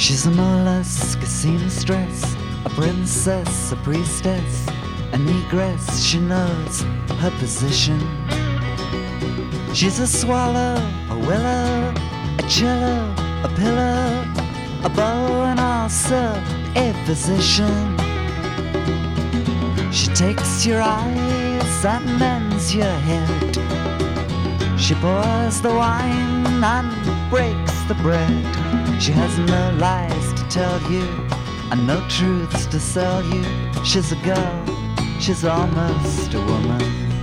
She's a mollusk, a seamstress, a princess, a priestess, a negress. She knows her position. She's a swallow, a willow, a cello, a pillow, a bow, and also a physician. She takes your eyes and mends your head. She pours the wine and breaks the bread. She has no lies to tell you and no truths to sell you. She's a girl, she's almost a woman.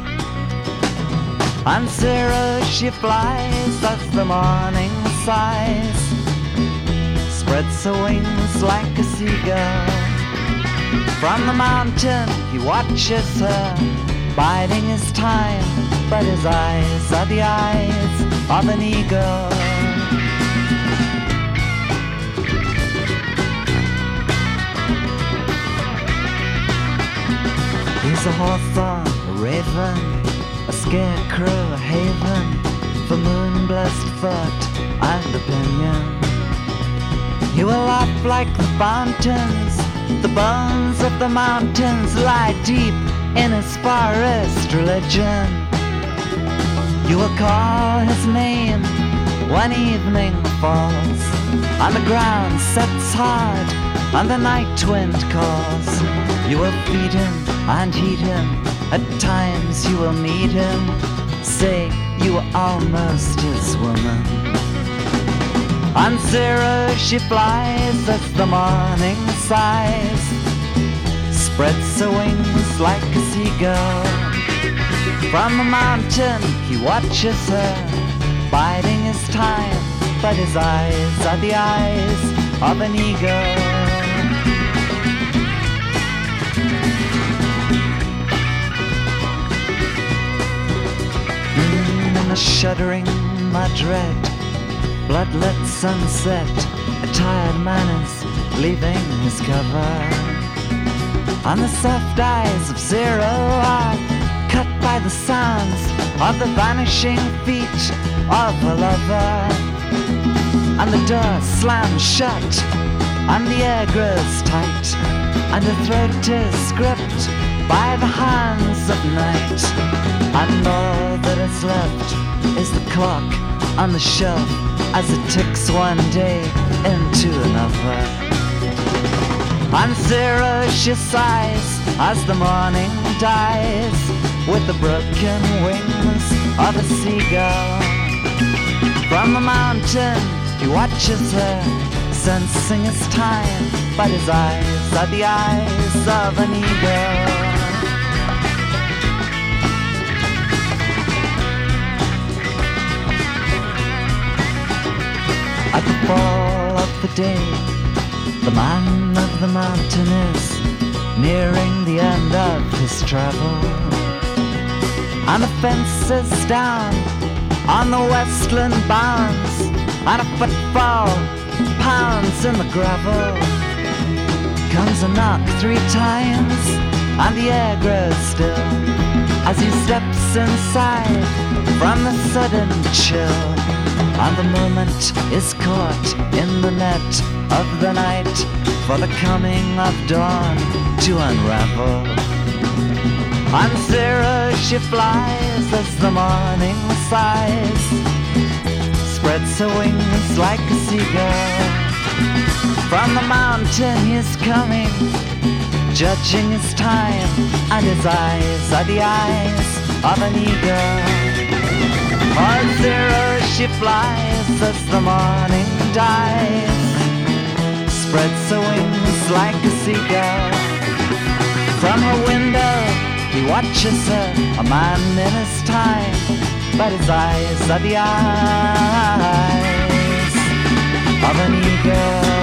On zero she flies as the morning sighs, spreads her wings like a seagull. From the mountain he watches her, biding his time, but his eyes are the eyes of an eagle. He's a hawthorn, a raven, a scarecrow, a haven for moon-blessed thought and opinion. He will laugh like the fountains. The bones of the mountains lie deep in his forest religion. You will call his name when evening falls, and the ground sets hard, and the night wind calls. You will feed him and heat him, at times you will need him. Say you are almost his woman. On zero she flies as the morning sighs, spreads her wings like a seagull. From the mountain he watches her, biding his time, but his eyes are the eyes of an eagle. In a shuddering Madrid, bloodlet sunset, a tired man is leaving his cover. And the soft eyes of zero are cut by the sounds of the vanishing feet of her lover. And the door slams shut, and the air grows tight, and her throat is gripped by the hands of night. And all that is left is the clock on the shelf as it ticks one day into another. On zero she sighs as the morning dies, with the broken wings of a seagull. From the mountain he watches her, sensing his time, but his eyes are the eyes of an eagle. At the fall of the day, the man of the mountain is nearing the end of his travel. And the fence is down on the westland bounds, and a footfall pounds in the gravel. Comes a knock 3 times, and the air grows still as he steps inside from the sudden chill. And the moment is caught in the net of the night, for the coming of dawn to unravel. On zero she flies as the morning sighs, spreads her wings like a seagull. From the mountain he's coming, judging his time, and his eyes are the eyes of an eagle. On zero she flies as the morning dies, spreads her wings like a seagull. From her window he watches her, a man in his time, but his eyes are the eyes of an eagle.